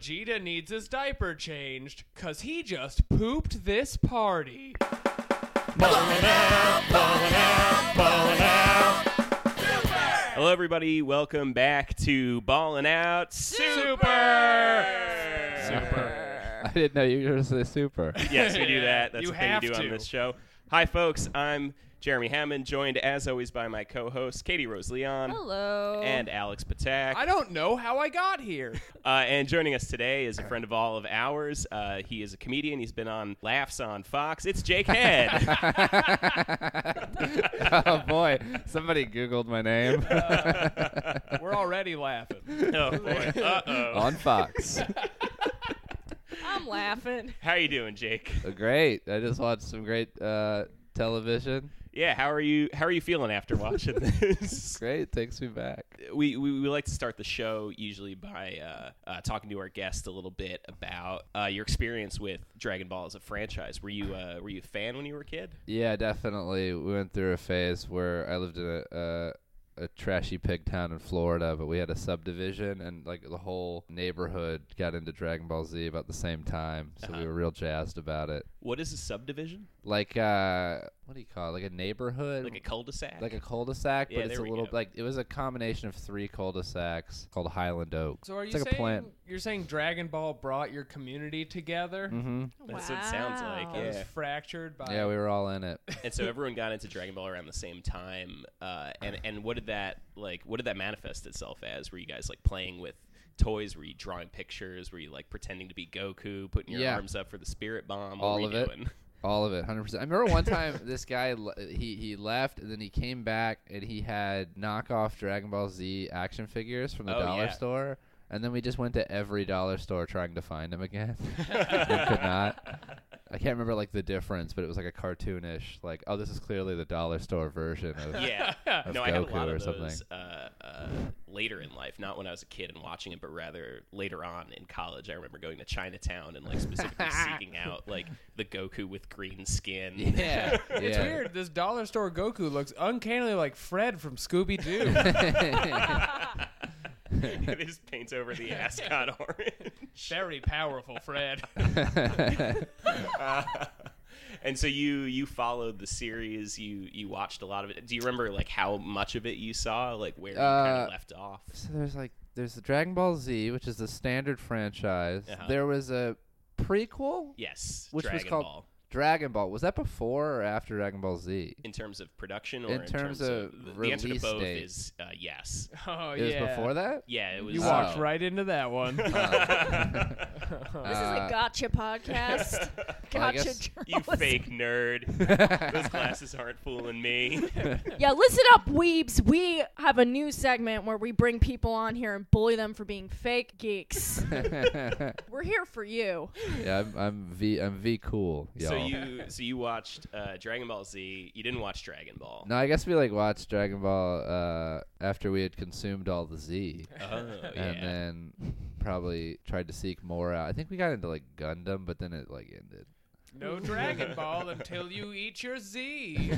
Vegeta needs his diaper changed, 'cause he just pooped this party. Ballin' out, ballin' out, ballin' out. Hello, everybody. Welcome back to Ballin' Out Super! I didn't know you were going to say super. Yes, we do that. That's You the thing we have do on to. this show. Hi, folks. I'm Jeremy Hammond, joined as always by my co-hosts Katie Rose Leon Hello. and Alex Patak. I don't know how I got here. And joining us today is a friend of all of ours. He is a comedian. He's been on Laughs on Fox. It's Jake Head. Oh, boy. Somebody Googled my name. We're already laughing. Oh, boy. Uh-oh. On Fox. I'm laughing. How are you doing, Jake? Great. I just watched some great television. Yeah, how are you feeling after watching this? Great. Takes me back. We like to start the show usually by talking to our guest a little bit about your experience with Dragon Ball as a franchise. Were you a fan when you were a kid? Yeah, definitely. We went through a phase where I lived in a trashy pig town in Florida, but we had a subdivision, and like the whole neighborhood got into Dragon Ball Z about the same time, so we were real jazzed about it. What is a subdivision? Like what do you call it? Like a neighborhood? Like a cul-de-sac? Like a cul-de-sac, Yeah, but it's there a we little go. like it was a combination of 3 cul-de-sacs called Highland Oak. So are you It's like a saying plant. you're saying Dragon Ball brought your community together? Mm-hmm. That's what it sounds like, Wow. It was yeah. fractured by Yeah, we were all in it. And so everyone got into Dragon Ball around the same time. And what did that manifest itself as? Were you guys like playing with toys? Were you drawing pictures? Were you like pretending to be Goku, putting your Yeah. arms up for the spirit bomb? What All were you of it. doing? All of it, 100%. I remember one time this guy he left and then he came back and he had knockoff Dragon Ball Z action figures from the Oh, dollar yeah. store, and then we just went to every dollar store trying to find him again. And could not. I can't remember like the difference, but it was like a cartoonish, like, oh, this is clearly the dollar store version of. Yeah. Of No, I had a Goku lot or of something. those later in life, not when I was a kid and watching it, but rather later on in college. I remember going to Chinatown and like specifically seeking out like the Goku with green skin. Yeah, It's yeah. weird. This dollar store Goku looks uncannily like Fred from Scooby-Doo. It just paints over the ascot orange. Very powerful Fred. And so you followed the series. You watched a lot of it. Do you remember like how much of it you saw? Like where you kind of left off? So there's the Dragon Ball Z, which is the standard franchise. Uh-huh. There was a prequel, Yes, which Dragon was called Ball. Dragon Ball. Was that before or after Dragon Ball Z? In terms of production, or In terms of the answer to release both date. is yes. Oh, It was yeah. before that? Yeah, it was. You walked Oh. right into that one. This is a gotcha podcast. Well, I Gotcha guess- You journalism. fake nerd. Those glasses aren't fooling me. Yeah, listen up, weebs. We have a new segment where we bring people on here and bully them for being fake geeks. We're here for you. Yeah, I'm V cool, y'all. So you watched Dragon Ball Z. You didn't watch Dragon Ball. No, I guess we like watched Dragon Ball after we had consumed all the Z, Oh, and yeah. then probably tried to seek more out. I think we got into like Gundam, but then it like ended. No Dragon Ball until you eat your Z.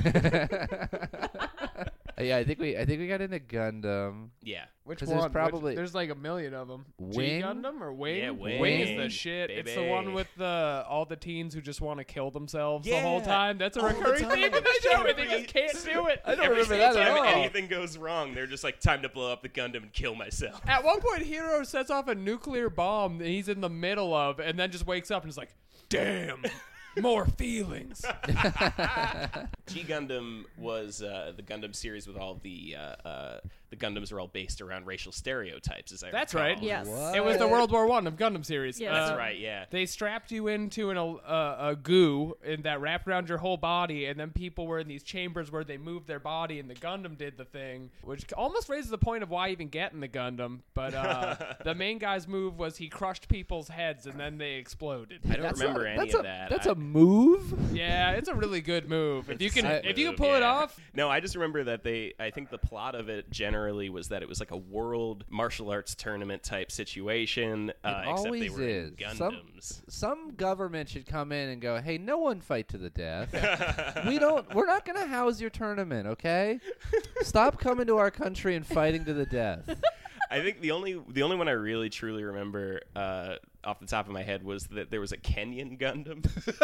Yeah, I think we got into Gundam. Yeah. Which 'Cause one? there's probably- there's like a million of them. Wing? G Gundam or Wing? Yeah, Wing. Wing is the shit. Baby. It's the one with all the teens who just want to kill themselves the whole Yeah. time. That's a All the recurring time. theme in the show, and they just can't do it. I don't Every remember single that at time all. anything goes wrong, they're just like, time to blow up the Gundam and kill myself. At one point, Hero sets off a nuclear bomb that he's in the middle of, and then just wakes up and is like, "Damn, more feelings." G Gundam was the Gundam series with all the Gundams are all based around racial stereotypes. As I That's recall. right. Yes. It was the World War I of Gundam series. Yes. That's right. Yeah. They strapped you into a goo and that wrapped around your whole body, and then people were in these chambers where they moved their body, and the Gundam did the thing, which almost raises the point of why even get in the Gundam. But the main guy's move was he crushed people's heads, and then they exploded. I don't remember any of that. That's a move. Yeah, it's a really good move. If you can, It's a if you can move, pull it yeah. off. No, I just remember that I think the plot of it generally was that it was like a world martial arts tournament type situation, except they always were in is. Gundams. Some government should come in and go, "Hey, no one fight to the death. We're not going to house your tournament, okay? Stop coming to our country and fighting to the death." I think the only one I really truly remember off the top of my head was that there was a Kenyan Gundam.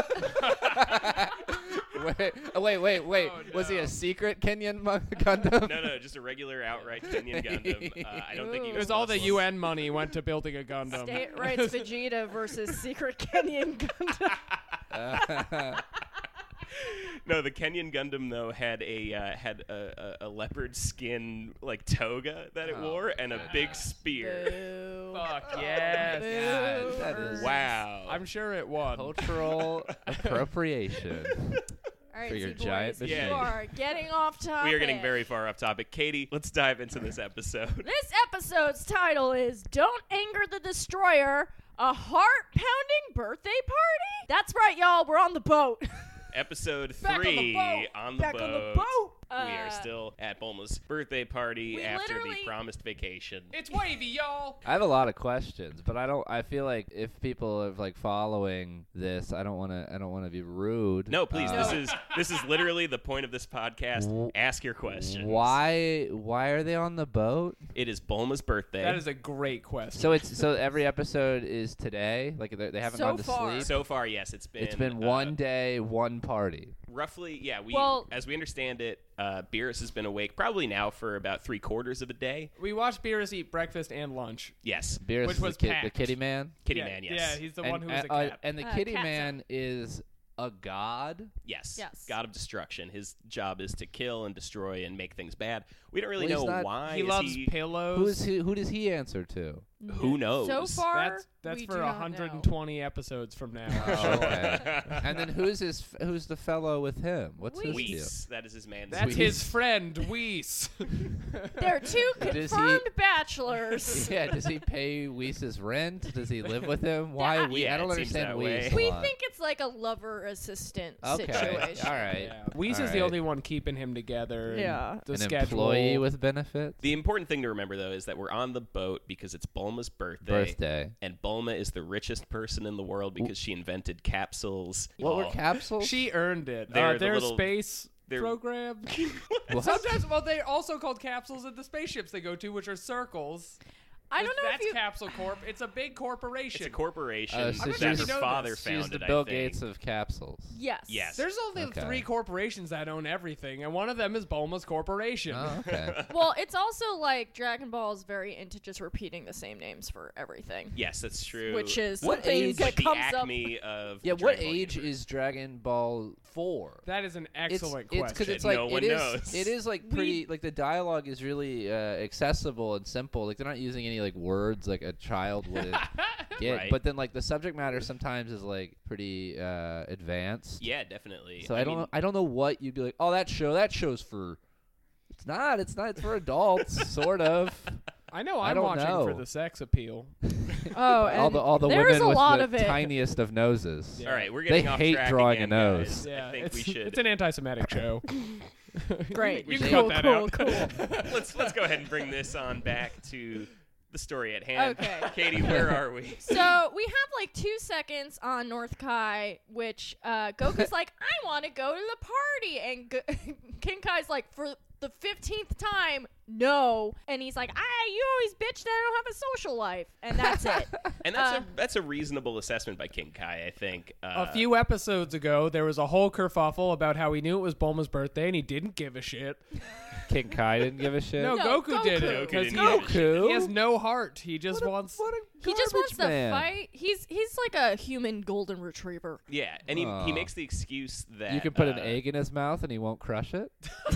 Wait. Oh, Was he no. a secret Kenyan Gundam? No, just a regular outright Kenyan Gundam. I don't think he It was was all the Muslim. UN money went to building a Gundam. State rights Vegeta versus secret Kenyan Gundam. No, the Kenyan Gundam though had a leopard skin like toga that it Oh, wore and a God. big spear. Boo. Fuck yes. Boo. God, that is- Wow. I'm sure it won. Cultural appropriation. All right, For your Z giant boys, machine. you are getting off topic. We are getting very far off topic. Katie, let's dive into this episode. This episode's title is "Don't Anger the Destroyer: A Heart-Pounding Birthday Party." That's right, y'all. We're on the boat. Episode Back on the 3 boat. on the Back boat. on the boat. We are still at Bulma's birthday party we after the literally- promised vacation. It's wavy, y'all. I have a lot of questions, but I feel like if people are like following this, I don't want to be rude. No, please. Uh, This is literally the point of this podcast. Ask your questions. Why are they on the boat? It is Bulma's birthday. That is a great question. So every episode is today. Like they haven't So gone to far. sleep. so far, yes, it's been one day, one party. roughly. Yeah, Well- as we understand it, Beerus has been awake probably now for about 3/4 of a day. we watched Beerus eat breakfast and lunch. Yes, Beerus Which is was the packed. kitty man. Kitty yeah, Man. Yes, Yeah, he's the one who was a cat. And the kitty Cat's man is a god. yes, Yes. God of destruction. His job is to kill and destroy and make things bad. We don't really Well, he's know not- why. he Is loves he- pillows. Who does he answer to? Who knows? So far, That's we for do not 120 episodes from now. Oh, okay. And then who's the fellow with him? What's his deal? Weiss. That is his man. That's Weiss. his friend, Weiss. know. There are two Does he- confirmed bachelors. Yeah, does he pay Weiss's rent? Does he live with him? Why? Yeah, I don't it seems understand that way. Weiss. a We lot. think it's like a lover-assistant Okay, situation. all right. Yeah. Weiss All is the right. only one keeping him together. and Yeah. The An schedule. employee with benefits. The important thing to remember, though, is that we're on the boat because it's Bulma's birthday. And Bulma is the richest person in the world because she invented capsules. What were Oh, capsules? She earned it. They're the their little- space they're- program. What? Sometimes, well, they're also called capsules at the spaceships they go to, which are circles. I don't know That's if you. Capsule Corp. It's a big corporation. It's a corporation So that she's- her know father this. She's founded. the Bill I think. Gates of capsules. Yes. Yes. There's only Okay. 3 corporations that own everything, and one of them is Bulma's corporation. Oh, okay. Well, it's also like Dragon Ball is very into just repeating the same names for everything. Yes, that's true. Which is What something age- that the comes up. acme of Yeah, the what Dragon Ball age universe. is Dragon Ball 4? That is an excellent It's question. because it's like No one it is. knows. It is like pretty. Like the dialogue is really accessible and simple. Like they're not using any like words like a child would get. Right. But then like the subject matter sometimes is like pretty advanced. Yeah, definitely. So I don't know what you'd be like. Oh, that show's for. It's not. It's for adults, sort of. I know I I'm don't watching know. for the sex appeal. Oh, and all the there's women a with lot the of it. tiniest of noses. Yeah. All right, we're They getting off hate track drawing again, a nose. guys. Yeah, I think it's, we should. It's an anti-Semitic show. Great. You can cut cool, that cool, out. cool. let's go ahead and bring this on back to the story at hand. Okay. Katie, where are we? So we have like 2 seconds on North Kai, which Goku's like, I want to go to the party, and King Kai's like, for the 15th time, no, and he's like, you always bitch that I don't have a social life, and that's it. And that's a reasonable assessment by King Kai, I think. A few episodes ago, there was a whole kerfuffle about how he knew it was Bulma's birthday and he didn't give a shit. King Kai didn't give a shit. No, No, Goku did Goku. it. Goku 'cause didn't he- give a shit. He has no heart. He just wants. He just wants to man. fight. He's like a human golden retriever. Yeah, and he Aw. makes the excuse that You can put an egg in his mouth and he won't crush it.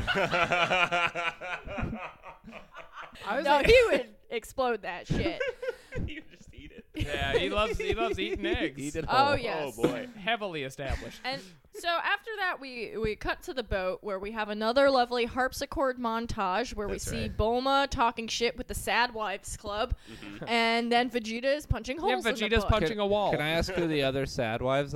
I was No, like- he would explode that shit. You just eat it. Yeah, he loves eating eggs. Eat it Oh, whole. yes. Oh boy. Heavily established. And so after that, we cut to the boat where we have another lovely harpsichord montage where That's we see right. Bulma talking shit with the Sad Wives Club, and then Vegeta is punching Yeah, holes in the Vegeta's book. punching a wall. Can I ask who the other sad wives are?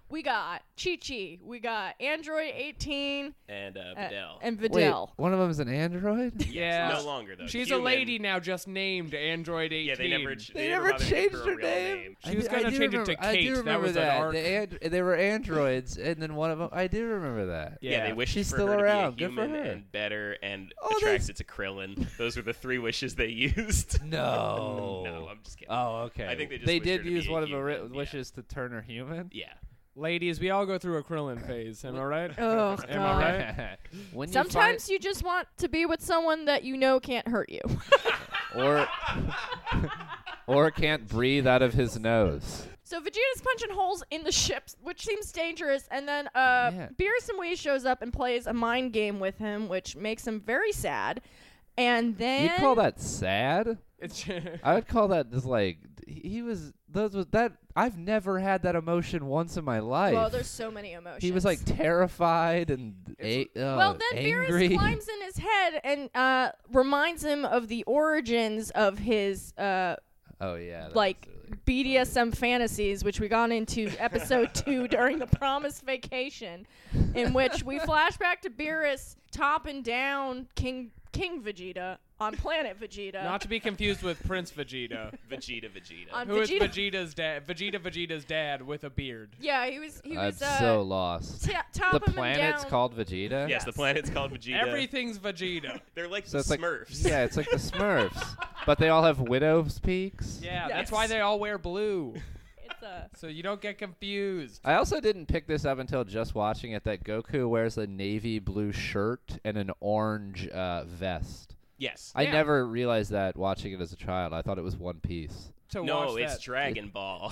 we got Chi-Chi, we got Android 18, And Videl. and Wait, Videl. one of them's an android? Yeah. No longer though. She's Human. a lady now, just named Android 18. Yeah, they never never bothered to give changed her a her real name. She was gonna change it to I Kate. do That remember was an that. arc. They were androids, and then one of them. I do remember that. Yeah, they wished She's for still her around. to be a Good for human her. and better and Oh, attracted to Krillin. Those were the 3 wishes they used. No. No, I'm just kidding. Oh, okay. I think they just they wished her did to use be a one of the human, yeah. wishes to turn her human. Yeah. Ladies, we all go through a Krillin phase. Am I right? Oh, Am God. I right? When you Sometimes you just want to be with someone that you know can't hurt you. find, or can't breathe out of his nose. So Vegeta's punching holes in the ships, which seems dangerous, and then Yeah. Beerus and Wee shows up and plays a mind game with him, which makes him very sad. And then You call that sad? It's I would call that just like he was. Those was that. I've never had that emotion once in my life. well, there's so many emotions. He was like terrified and well, then angry. Beerus climbs in his head and reminds him of the origins of his Oh yeah, that like was really- BDSM fantasies, which we got into episode 2 during the Promised Vacation, in which we flash back to Beerus topping down King Vegeta on planet Vegeta. not to be confused with Prince Vegeta, Vegeta. On who is Vegeta. Vegeta's dad. Vegeta's dad with a beard. Yeah, he was I'm so lost. The topping him planet's down. called Vegeta. Yes, the planet's called Vegeta. Everything's Vegeta. They're like So the it's like Smurfs. yeah, it's like the Smurfs, but they all have widow's peaks. Yeah, Yes. that's why they all wear blue, It's a so you don't get confused. I also didn't pick this up until just watching it. That Goku wears a navy blue shirt and an orange vest. Yes. I Yeah. never realized that watching it as a child. I thought it was One Piece. So No, watch it's that. Dragon Ball.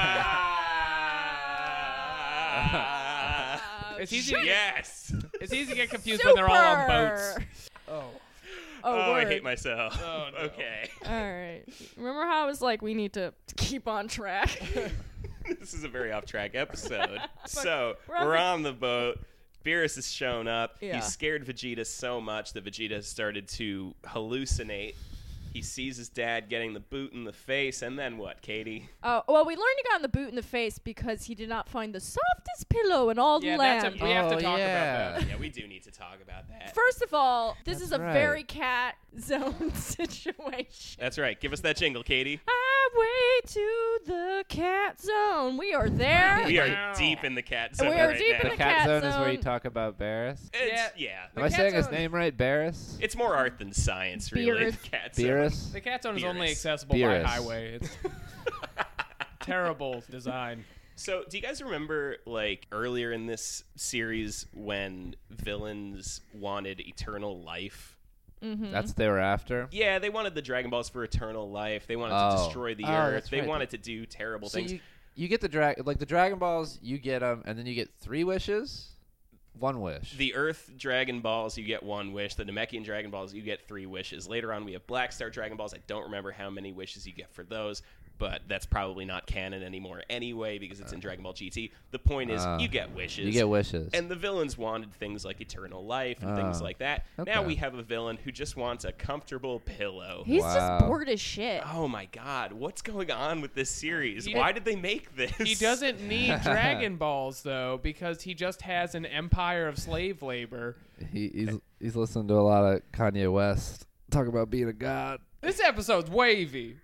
It's easy. To, Yes. it's easy to get confused when they're all on boats. Super! Oh, Oh, I word. hate myself. Oh, no. Okay. All right. Remember how I was like, we need to keep on track? This is a very off-track episode. So, we're we're on on the boat. Beerus has shown up. Yeah. He's scared Vegeta so much that Vegeta has started to hallucinate. He sees his dad getting the boot in the face, and then what, Katie? Oh, well, we learned he got in the boot in the face because he did not find the softest pillow in all the yeah, land. that's we have to Oh, talk yeah. about that. Yeah, we do need to talk about that. First of all, this That's is a right. very cat zone situation. That's right. Give us that jingle, Katie. Highway to the cat zone. We are there. We are Wow. deep in the cat We zone are right deep in now. The the cat cat zone is where you zone. talk about Barris. Yeah. Am I cat saying his zone- name right? Barris? It's more art than science, really. Beerus. The cat zone. Beerus? The cat zone is only Beerus. accessible Beerus. by highway. It's terrible design. So, do you guys remember, like, earlier in this series when villains wanted eternal life? That's what they were after? Yeah, they wanted the Dragon Balls for eternal life. They wanted Oh. to destroy the Oh, Earth. that's They right. wanted to do terrible So things. you get the Dragon Balls, you get them, and then you get 3 wishes? 1 wish. The Earth Dragon Balls, you get 1 wish. The Namekian Dragon Balls, you get 3 wishes. Later on, we have Black Star Dragon Balls. I don't remember how many wishes you get for those, but that's probably not canon anymore anyway because it's in Dragon Ball GT. The point is, you get wishes. You get wishes. And the villains wanted things like eternal life and things like that. Now okay. we have a villain who just wants a comfortable pillow. He's Wow. just bored as shit. Oh my god, what's going on with this series? He- Why did they make this? He doesn't need Dragon Balls though, because he just has an empire of slave labor. He's listening to a lot of Kanye West talk about being a god. This episode's wavy.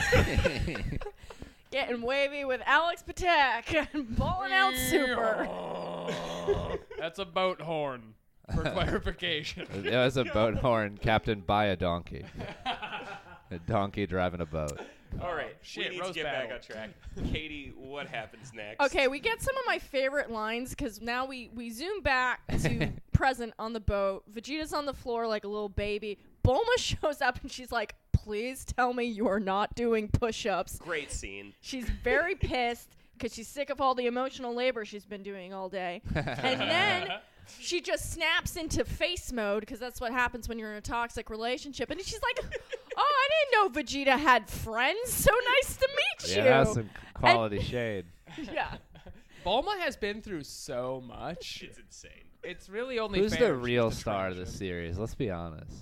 Getting wavy with Alex Patak and balling out super. That's a boat horn, for clarification. It was a boat horn captained by a donkey. A donkey driving a boat. All right, Shit, we need to roast get back battle. on track. Katie, what happens next? Okay, we get some of my favorite lines because now we zoom back to present on the boat. Vegeta's on the floor like a little baby. Bulma shows up and she's like, please tell me you are not doing push-ups. Great scene. She's very pissed because she's sick of all the emotional labor she's been doing all day. And then she just snaps into face mode because that's what happens when you're in a toxic relationship. And she's like, oh, I didn't know Vegeta had friends. So nice to meet Yeah, you. that's some quality shade. Yeah. Bulma has been through so much. It's insane. It's really only Who's fair the she's real the star of this trash. series? Let's be honest.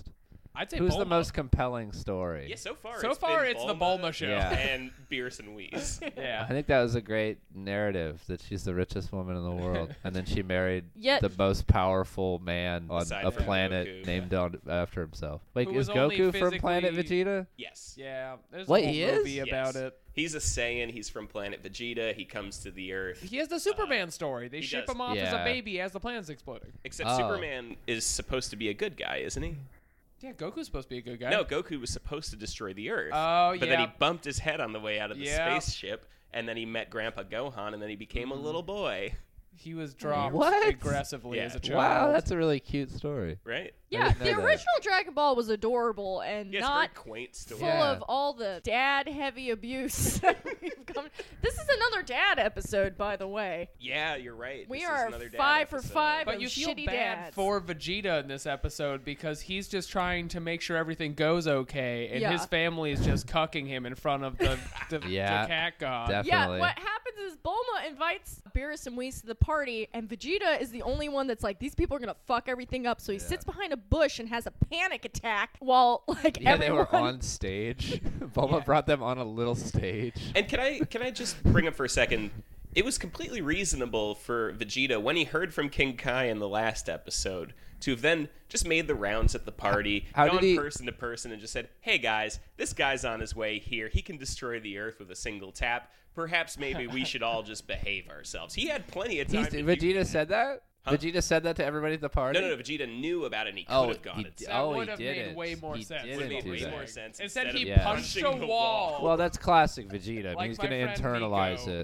I'd say Who's the Bulma. most compelling story? Yeah, so far It's been the Bulma show. Yeah. and Beerus and Whis. Yeah. I think that was a great narrative that she's the richest woman in the world, and then she married Yet- the most powerful man on Aside a from planet Goku. named after himself. Wait, Who is was only Goku from Planet physically- Vegeta? Yes. Yeah. There's Wait, a whole he is? movie about Yes. it. He's a Saiyan. He's from planet Vegeta. He comes to the Earth. He has the Superman story. They he ship does. him off as a Yeah. baby as the planet's exploding. Except Oh. Superman is supposed to be a good guy, isn't he? Yeah, Goku's supposed to be a good guy. No, Goku was supposed to destroy the Earth. Oh, But then he yeah. bumped his head on the way out of the Yeah. spaceship, and then he met Grandpa Gohan, and then he became a little boy, He was dropped What? aggressively Yeah. as a child. Wow, that's a really cute story. right? Yeah, didn't know the that. original Dragon Ball was adorable and Yeah, it's a not very quaint story. full Yeah. of all the dad-heavy abuse. that we've come- This is another dad episode, by the way. Yeah, you're right. We This is are another dad 5 for episode. 5. But of you feel shitty bad dads. for Vegeta in this episode because he's just trying to make sure everything goes okay, and Yeah. his family is just cucking him in front of the Yeah, cat god. definitely. Yeah, what happens is Bulma invites Beerus and Whis to the party, and Vegeta is the only one that's like, these people are gonna fuck everything up. So he sits behind a bush and has a panic attack while Yeah, everyone. they were on stage. Bulma Yeah. brought them on a little stage. And can I just bring up for a second? It was completely reasonable for Vegeta when he heard from King Kai in the last episode to have then just made the rounds at the party, How gone did he- person to person, and just said, "Hey guys, this guy's on his way here. He can destroy the Earth with a single tap. Perhaps maybe we should all just behave ourselves." He had plenty of time. to do- Vegeta said that? Huh? Vegeta said that to everybody at the party? No, Vegeta knew about it and he could Oh, have gone he and did- said, That oh, he would have made didn't. way more He sense. didn't Would have made do way that. more sense. Instead, he Yeah. punched a punching the wall Well, that's classic Vegeta. I mean, Like he's my going to friend internalize Nico. it.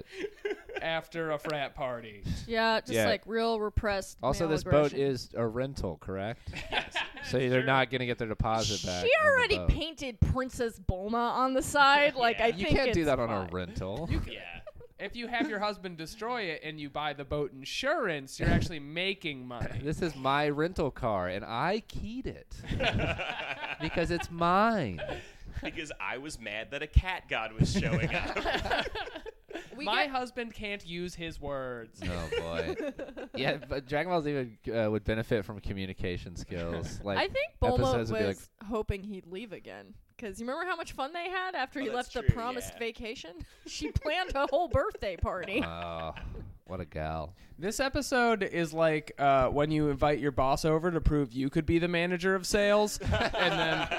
after a frat party. Yeah, just Yeah. like real repressed. Also, male this boat aggression. is a rental, correct? Yes. So they're not going to get their deposit back. She on the already boat. painted Princess Bulma on the side. Like, Yeah. I You You think can't do it's that on a fine. rental. Yeah. If you have your husband destroy it and you buy the boat insurance, you're actually making money. This is my rental car, and I keyed it because it's mine. Because I was mad that a cat god was showing up. We My get- husband can't use his words. Oh boy. Yeah, but Dragon Ball Z would benefit from communication skills. Like I think Bulma episodes was would be like, hoping he'd leave again. Because you remember how much fun they had after Oh, he that's left the true, promised yeah. vacation? She planned a whole birthday party. oh, what a gal. This episode is like when you invite your boss over to prove you could be the manager of sales, and then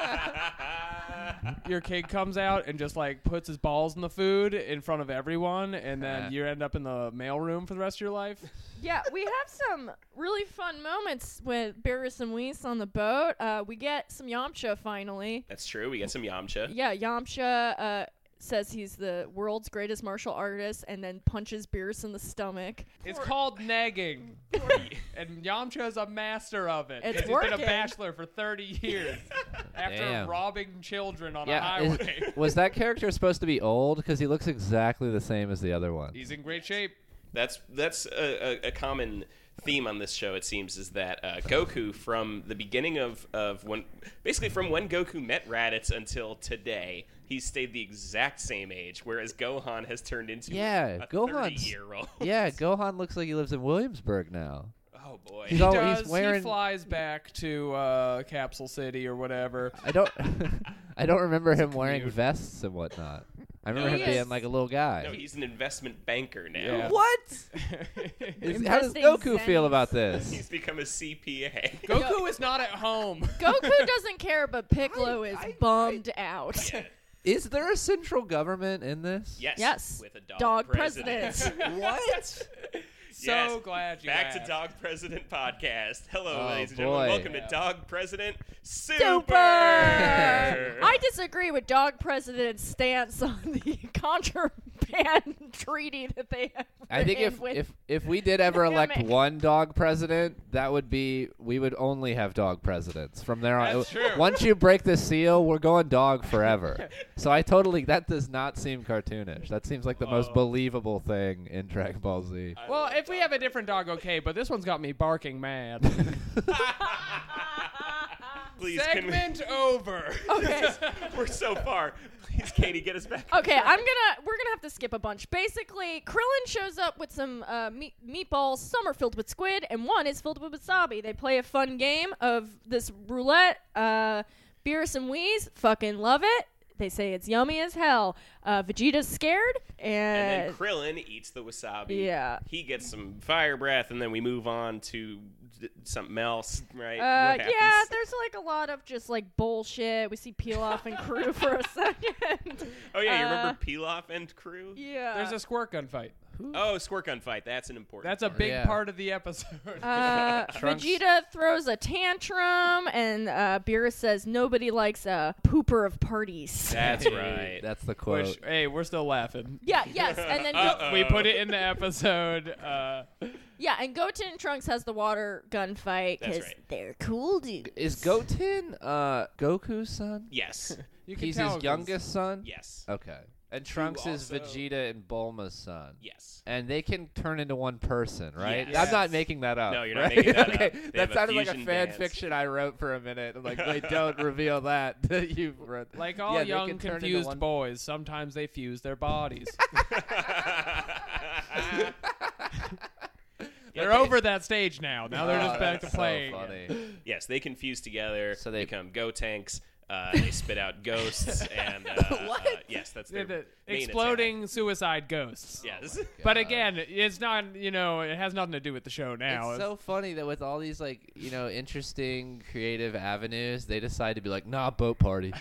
your kid comes out and just like puts his balls in the food in front of everyone, and then you end up in the mailroom for the rest of your life. Yeah, we have some really fun moments with Beerus and Whis on the boat. We get some Yamcha finally. That's true. We get some Yamcha. Yeah, Yamcha says he's the world's greatest martial artist and then punches Beerus in the stomach. It's called negging, and Yamcha is a master of it. It's He's been a working. bachelor for 30 years after Damn. robbing children on a Yeah, is- highway. was that character supposed to be old? Because he looks exactly the same as the other one. He's in great shape. That's a common theme on this show. It seems is that Goku from the beginning of when basically from when Goku met Raditz until today, he's stayed the exact same age. Whereas Gohan has turned into Yeah, a Gohan's- 30-year-old. Yeah, Gohan looks like he lives in Williamsburg now. Oh boy. He's He all- does. he's wearing- He flies back to Capsule City or whatever. I don't I don't remember him wearing commute. vests and whatnot. I remember No, him he being is. like a little guy. No, he's an investment banker now. Yeah. What? How does Investing Goku feel zennies. about this? He's become a CPA. Goku is not at home. Goku doesn't care, but Piccolo is bummed out. Yeah. Is there a central government in this? Yes. Yes. With a dog, Dog president. What? So Yes. glad you Back asked. to Dog President Podcast. Hello, Oh, ladies and gentlemen. boy. Welcome to Dog President Super. Super! I disagree with Dog President's stance on the contraband treaty that they have. I think written with if we did ever elect Gimmick. one dog president, that would be we would only have dog presidents from there on. That's true. Once you break the seal, we're going dog forever. So that does not seem cartoonish. That seems like the most believable thing in Dragon Ball Z. Well, if we have a different dog, okay, but this one's got me barking mad. Please, can we? Segment over. Okay. We're so far. Please, Katie, get us back. Okay, we're gonna have to skip a bunch. Basically, Krillin shows up with some meatballs. Some are filled with squid, and one is filled with wasabi. They play a fun game of this roulette. Beerus and Whis fucking love it. They say it's yummy as hell. Vegeta's scared, And then Krillin eats the wasabi. Yeah. He gets some fire breath, and then we move on to something else, right? What yeah, happens? there's like a lot of just like bullshit. We see Pilaf and Crew for a second. Oh, yeah, you remember Pilaf and crew? Yeah. There's a squirt gun fight. Oh, squirt gun fight. That's an important That's a part. big Yeah. part of the episode. Trunks- Vegeta throws a tantrum, and Beerus says nobody likes a pooper of parties. That's right. That's the quote. Which, hey, we're still laughing. Yeah, yes, and then We put it in the episode. yeah, and Goten and Trunks has the water gun fight That's because right. they're cool dudes. Is Goten Goku's son? Yes. You can He's tell his 'cause- youngest son? Yes. Okay. And Trunks is also- Vegeta and Bulma's son. Yes. And they can turn into one person, right? Yes. I'm not making that up. No, you're not right? making that okay. up. They have That a sounded like a fusion fan dance. fiction I wrote for a minute. I'm like, wait, don't reveal that. You wrote. Like all Yeah, they young, can turn into confused one- boys, sometimes they fuse their bodies. They're over that stage now. Now they're just Oh, back to that's so playing. funny. Yes, they can fuse together. So they- become Gotenks. They spit out ghosts, and yes, that's their The main exploding suicide ghosts. attack. Yes. But again, it's not, it has nothing to do with the show now. It's so funny that with all these like interesting creative avenues, they decide to be like, nah, boat party.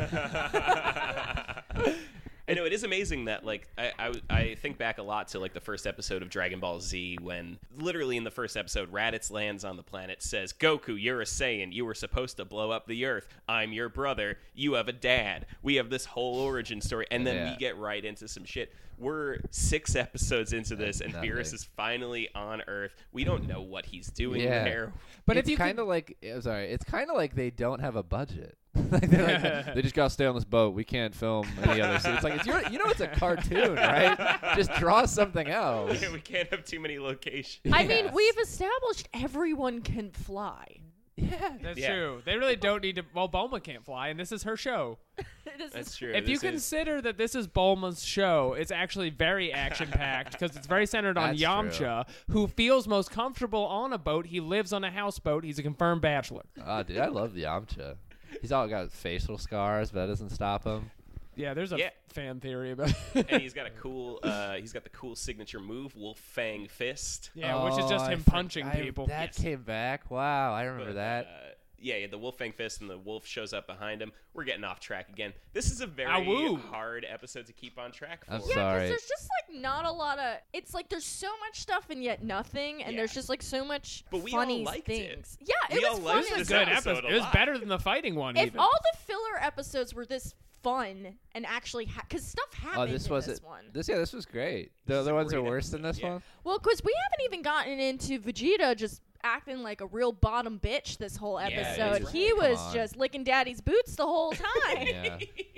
I know it is amazing that like I think back a lot to like the first episode of Dragon Ball Z when literally in the first episode Raditz lands on the planet, says, Goku, you're a Saiyan, you were supposed to blow up the Earth, I'm your brother, you have a dad, we have this whole origin story, and then Yeah. we get right into some shit. We're 6 episodes into this and Nothing. Beerus is finally on Earth. We don't know what he's doing Yeah. there. But it's if you kind of like, sorry, it's kind of like they don't have a budget. Like they're like, they just gotta stay on this boat. We can't film any other scene. It's like it's a cartoon, right? Just draw something else. We can't have too many locations. I mean, Yes. we've established everyone can fly. Yeah. That's Yeah. true. They really don't need to. Well, Bulma can't fly, and this is her show. That's true. If you This is- consider that this is Bulma's show, it's actually very action-packed because it's very centered on That's Yamcha, who feels most comfortable on a boat. He lives on a houseboat. He's a confirmed bachelor. Oh, dude, I love the Yamcha. He's all got facial scars, but that doesn't stop him. Yeah, there's a Yeah. fan theory about and he's got a cool he's got the cool signature move, Wolf Fang Fist. Yeah, which is just I him for- punching I- people. That Yes. came back. Wow, I remember But, that. yeah, the Wolf Fang Fist, and the wolf shows up behind him. We're getting off track again. This is a very Awoo. hard episode to keep on track for. I'm Yeah, sorry. because there's just like not a lot of. It's like there's so much stuff and yet nothing, and Yeah. there's just like so much But we all funny liked it. things. Yeah, We it all was liked fun. this Good episode episode. a It was lot. better than the fighting one. If even. all the filler episodes were this fun and actually, because stuff happened Oh, this in was this it. one. This was great. The This is other a ones are great worse than episode, this yeah. one. Well, because we haven't even gotten into Vegeta just acting like a real bottom bitch this whole Yeah, episode. that's right. He Come was on. just licking daddy's boots the whole time. Yeah.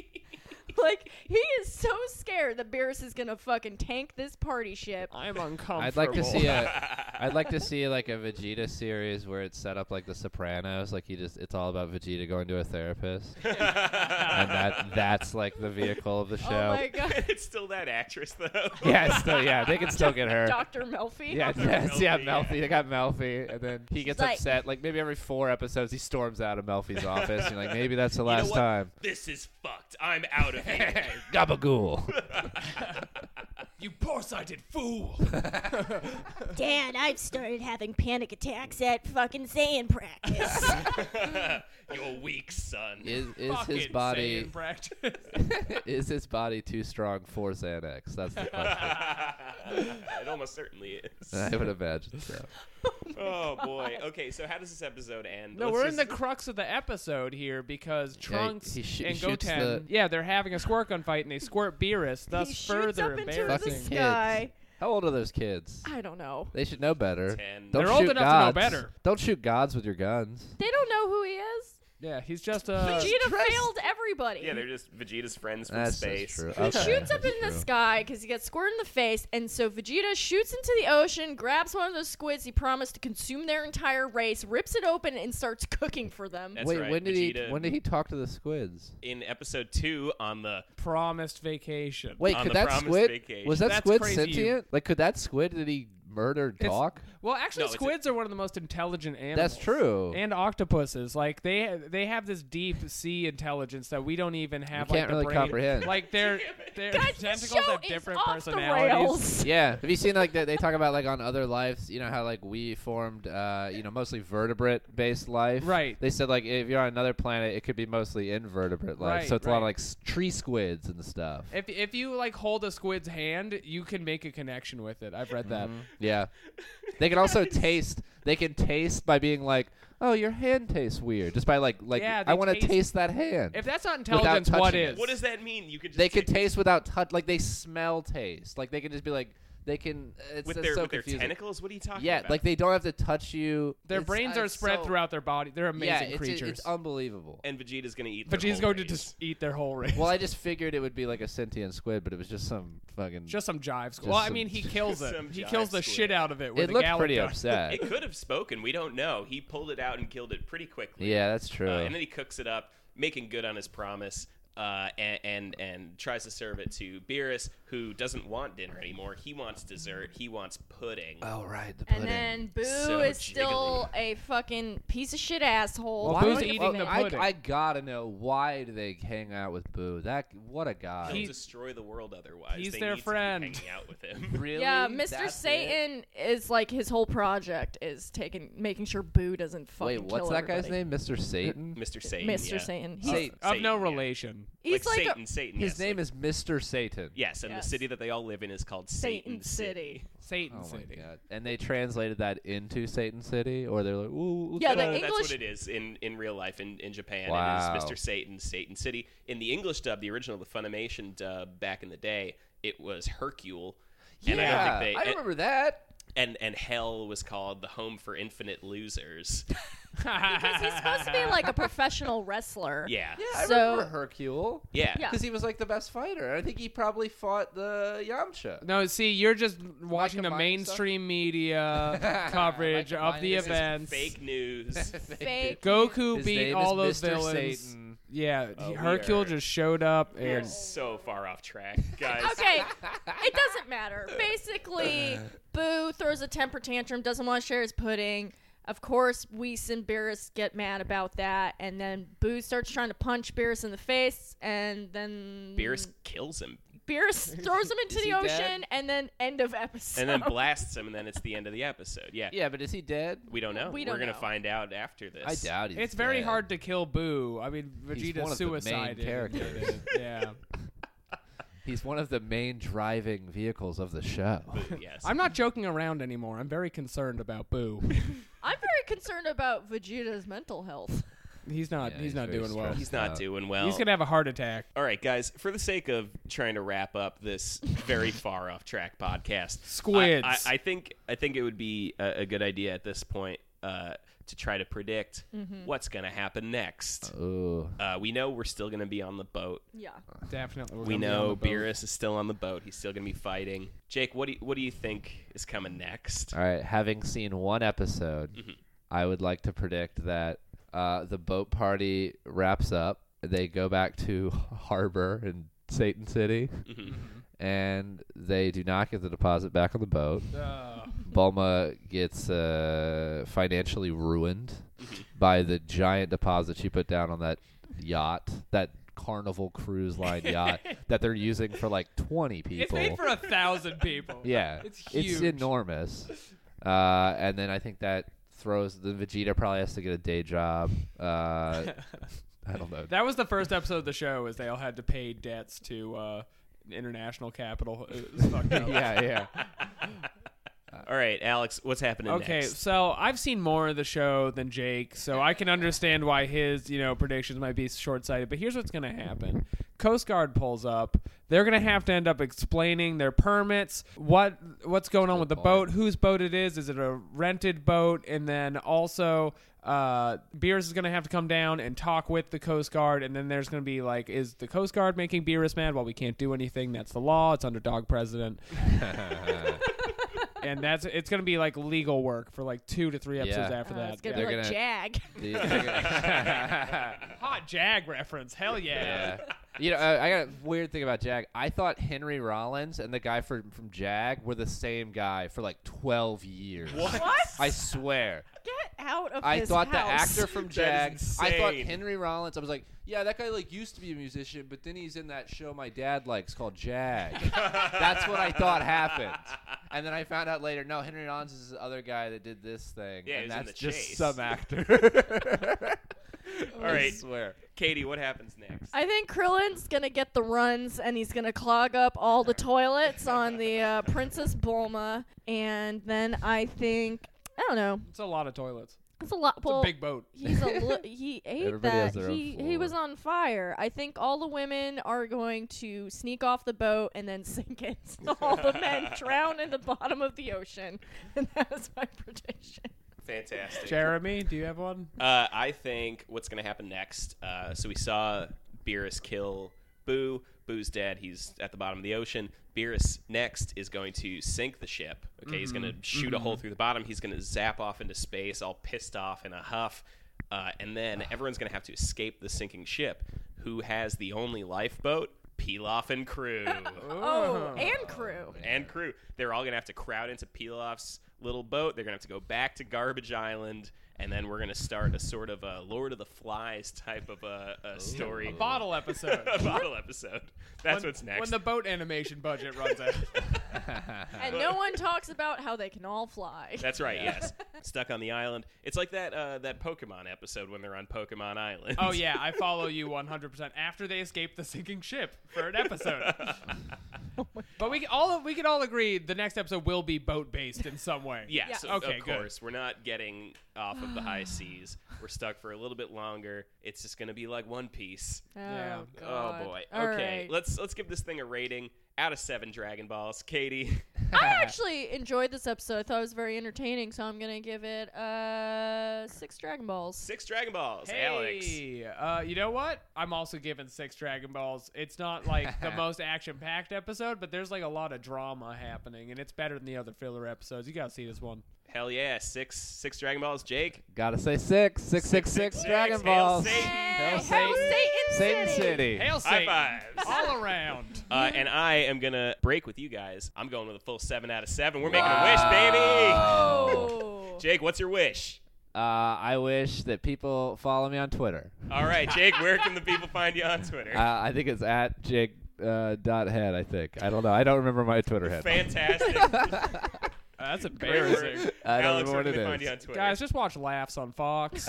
Like, he is so scared that Beerus is gonna fucking tank this party ship. I'm uncomfortable. I'd like to see I'd like to see like a Vegeta series where it's set up like The Sopranos, like it's all about Vegeta going to a therapist, and that's like the vehicle of the show. Oh my god. It's still that actress though. Yeah, they can still get her. Dr. Melfi. Yeah, Dr. yes, yeah, Melfi, Melfi. yeah. They got Melfi, and then he gets like- upset. Like maybe every 4 episodes, he storms out of Melfi's office. And like maybe that's the You know last what? time. This is fucked. I'm out of here. Gabagool. You poor-sighted fool. Dad, I've started having panic attacks at fucking Saiyan practice. You're weak, son. Is his Fucking body Saiyan practice. is his body too strong for Xanax? That's the question. It almost certainly is. I would imagine so. Oh boy. Okay, so how does this episode end? No, Let's we're in the just- crux of the episode here because Trunks he and shoots Goten, they're having a squirt gun fight and they squirt Beerus, thus he shoots further up into embarrassing. the Fucking sky. kids. How old are those kids? I don't know. They should know better. 10. Don't They're old shoot enough to know gods. better. Don't shoot gods with your guns. They don't know who he is. Yeah, he's just Vegeta dressed- failed everybody. Yeah, they're just Vegeta's friends from That's space. true. He Okay, shoots up in that's the true. sky because he gets squirted in the face, and so Vegeta shoots into the ocean, grabs one of those squids he promised to consume their entire race, rips it open, and starts cooking for them. That's Wait, right, when did Vegeta- he talk to the squids? In episode 2 on the promised vacation. Wait, On could the that promised squid vacation. was that That's squid crazy, sentient? Like, could that squid? Did he murder It's- talk? Well, actually, No, it's a- squids are one of the most intelligent animals. That's true. And octopuses, like they have this deep sea intelligence that we don't even have. We can't like, the really brain. comprehend. Like their Guys, this tentacles show have is different off the personalities. rails. Yeah. Have you seen like they talk about like on other lives, you know how like we formed mostly vertebrate based life. Right. They said like if you're on another planet, it could be mostly invertebrate life. Right, So it's a lot of right. like tree squids and stuff. If you like hold a squid's hand, you can make a connection with it. I've read that. Yeah. They can also taste. They can taste by being like, "Oh, your hand tastes weird." Just by like Yeah, I they want to taste- taste that hand. If that's not intelligence, touching what it. is? What does that mean? You could just They can take- taste without touch. Like they smell taste. Like they can just be like they can. It's with it's their so with their confusing. tentacles. What are you talking Yeah, about? like they don't have to touch you. Their It's- brains are it's spread so- throughout their body. They're amazing Yeah, creatures. it's unbelievable. and Vegeta's gonna eat. But their she's whole going to race. just eat their whole race. Well, I just figured it would be like a sentient squid, but it was just some fucking. just some jive squid. Just Well, I some- mean, he kills it. Some He jive kills the squid. shit out of it. With it a looked Gallon pretty gun. upset. It could have spoken. We don't know. He pulled it out and killed it pretty quickly. Yeah, that's true. And then he cooks it up, making good on his promise, and tries to serve it to Beerus, who doesn't want dinner anymore. He wants dessert. He wants pudding. Oh right, the And pudding. then Boo So is still a fucking piece of shit asshole. Well, Why Boo's do- eating the I- pudding. I gotta know, why do they hang out with Boo? What a guy. He'll He- destroy the world otherwise. he's They their need to be friend. hanging out with him. Really? Yeah, Mr. That's it? Satan is like his whole project is making sure Boo doesn't fucking Wait, what's kill that guy's everybody. name? Mr. Satan? Mr. Satan. Mr. Yeah. Satan. Sa- He's, Of no yeah. relation. he's like Satan. Satan. His yes, name like- is Mr. Satan. Yes, and Yes. the city that they all live in is called Satan City. Satan Oh my City. god! And they translated that into Satan City, or they're like, "Ooh, Yeah, look the at that." That's English- what it is in real life in Japan. Wow. It is Mr. Satan, Satan City. In the English dub, the original, the Funimation dub back in the day, it was Hercule. And I Yeah, don't think they. remember that. And Hell was called the Home for Infinite Losers. because he's supposed to be like a professional wrestler. Yeah. Yeah, I So- remember Hercule. Yeah. Yeah. Because he was like the best fighter. I think he probably fought the Yamcha. No, see, you're just watching the combining mainstream media coverage Am I of the combining This is events. fake news. Fake. Goku His beat name all is those Mr. villains. Satan. Yeah, We Hercule are- just showed up We're and so far off track, guys. Okay, it doesn't matter. Basically, Boo throws a temper tantrum, doesn't want to share his pudding. Of course, Whis and Beerus get mad about that, and then Boo starts trying to punch Beerus in the face, and then Beerus kills him Beerus throws him into Is the he ocean, dead? and then end of episode. and then blasts him, and then it's the end of the episode. Yeah. Yeah, but is he dead? We don't know. We don't We're going know. to find out after this. I doubt he's it's very dead. hard to kill Boo. I mean, He's Vegeta one of the main suicided. characters. Yeah. He's one of the main driving vehicles of the show. Yes. I'm not joking around anymore. I'm very concerned about Boo. I'm very concerned about Vegeta's mental health. He's not. Yeah, he's he's not very doing well. stressed. He's not doing well. He's gonna have a heart attack. All right, guys, for the sake of trying to wrap up this very far off track podcast, Squids. I think it would be a good idea at this point to try to predict what's going to happen next. Ooh. We know we're still going to be on the boat. Yeah. Definitely. we're We gonna be on know the boat. Beerus is still on the boat. He's still going to be fighting. Jake, what do you think is coming next? All right, having seen one episode, Mhm. I would like to predict that the boat party wraps up. They go back to harbor in Satan City, Mhm. and they do not get the deposit back on the boat. Uh, Bulma gets financially ruined by the giant deposit she put down on that yacht, that Carnival Cruise Line yacht that they're using for like 20 it's people. made for 1,000 people. Yeah, It's huge. enormous. And then I think that throws the Vegeta probably has to get a day job. I don't know. That was the first episode of the show. Is they all had to pay debts to international capital. It was fucked up. yeah. All right, Alex, what's happening Okay, next? so I've seen more of the show than Jake, so I can understand why his, predictions might be short-sighted. But here's what's going to happen: Coast Guard pulls up. They're going to have to end up explaining their permits, what's going on with the boat, whose boat it is it a rented boat, and then also Beerus is going to have to come down and talk with the Coast Guard, and then there's going to be like, is the Coast Guard making Beerus mad? Well, we can't do anything. That's the law. It's underdog president. and it's gonna be like legal work for like 2 to 3 episodes Yeah. after that. It's gonna They're be like gonna- Jag. Hot Jag reference. Hell yeah. Yeah. I got a weird thing about Jag. I thought Henry Rollins and the guy from Jag were the same guy for like 12 years. What? I swear. Get out of I his thought the house. actor from That Jag. is I thought insane. Henry Rollins. I was like, yeah, that guy like used to be a musician, but then he's in that show my dad likes called Jag. That's what I thought happened. And then I found out later, no, Henry Rollins is the other guy that did this thing, Yeah, he and was in that's The just Chase. some actor. All right. I swear. Katie, what happens next? I think Krillin's gonna get the runs, and he's gonna clog up all the toilets on the Princess Bulma, and then I think I don't know. It's a lot of toilets. It's a lot. It's Well, a big boat. he's he ate Everybody that. has their own He was floor. on fire. I think all the women are going to sneak off the boat and then sink it. So all the men drown in the bottom of the ocean, and that is my prediction. Fantastic. Jeremy, do you have one? I think what's going to happen next. So we saw Beerus kill Boo. Boo's dead. He's at the bottom of the ocean. Beerus next is going to sink the ship. Okay, he's going to shoot a hole through the bottom. He's going to zap off into space, all pissed off in a huff. And then everyone's going to have to escape the sinking ship. Who has the only lifeboat? Pilaf and crew. Oh, and crew. And crew. They're all going to have to crowd into Pilaf's little boat. They're going to have to go back to Garbage Island, and then we're going to start a sort of a Lord of the Flies type of a story. A bottle episode. A bottle episode. That's what's next. When the boat animation budget runs out. And no one talks about how they can all fly. That's right, yes. Stuck on the island. It's like that Pokemon episode when they're on Pokemon Island. Oh yeah, I follow you 100%. After they escape the sinking ship for an episode. But we can all agree the next episode will be boat based in some way. Yes, Yeah. Okay, of good. course. We're not getting off of the high seas. We're stuck for a little bit longer. It's just going to be like One Piece. Oh, Yeah. God. Oh boy. All Okay, right. let's give this thing a rating out of 7 Dragon Balls. Katie. I actually enjoyed this episode. I thought it was very entertaining, so I'm gonna give it 6 Dragon Balls. 6 Dragon Balls. Alex. Hey, you know what? I'm also giving 6 Dragon Balls. It's not like the most action-packed episode, but there's like a lot of drama happening, and it's better than the other filler episodes. You gotta see this one. Hell yeah. 6 Dragon Balls. Jake. Gotta say 666 Dragon Hail Balls. Satan. Hail Hail Satan Satan City. Hail High Satan! fives. All around. And I am going to break with you guys. I'm going with a full 7 out of 7. We're making a wish, baby. Oh. Jake, what's your wish? I wish that people follow me on Twitter. All right, Jake, where can the people find you on Twitter? I think it's at Jake dot head. I think. I don't know. I don't remember my Twitter head. Fantastic. That's Great work. embarrassing. I don't Alex, remember where what can they it find is. you on Twitter? Guys, just watch Laughs on Fox.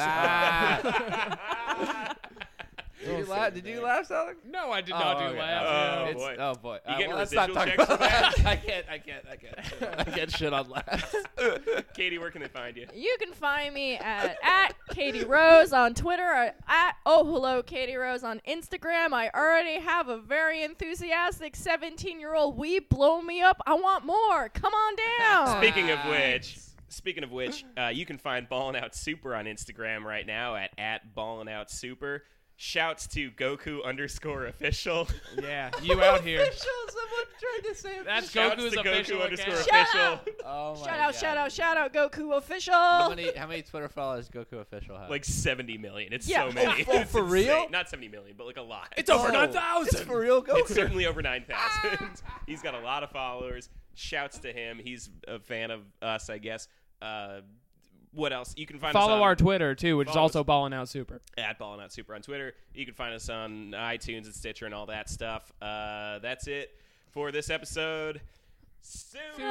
Did you laugh, Alex? No, I did not do okay. Laughs. Oh, boy. Oh boy. You getting let's not residual talk checks about for that? that. I can't shit on laughs. Katie, where can they find you? You can find me at Katie Rose on Twitter, or at Oh Hello Katie Rose on Instagram. I already have a very enthusiastic 17-year-old weeb blow me up. I want more. Come on down. Speaking of which, you can find Ballin' Out Super on Instagram right now at Ballin' Out Super. Shouts to Goku_official. Yeah, you out here. Someone tried to say it. That's Shouts Goku's to official account. Goku_official. Oh my Shout out, God. shout out, shout out, Goku official. How many Twitter followers Goku official have? Like 70 million. It's Yeah. so many. Oh, It's for insane. real? Not 70 million, but like a lot. It's over Oh, 9,000. It's for real, Goku. It's certainly over 9,000. He's got a lot of followers. Shouts to him. He's a fan of us, I guess. What else? You can find us Follow on our Twitter too, which is Follow also us. Ballin' Out Super. at Ballin' Out Super on Twitter. You can find us on iTunes and Stitcher and all that stuff. That's it for this episode. Super.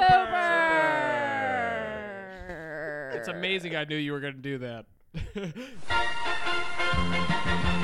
It's amazing I knew you were going to do that.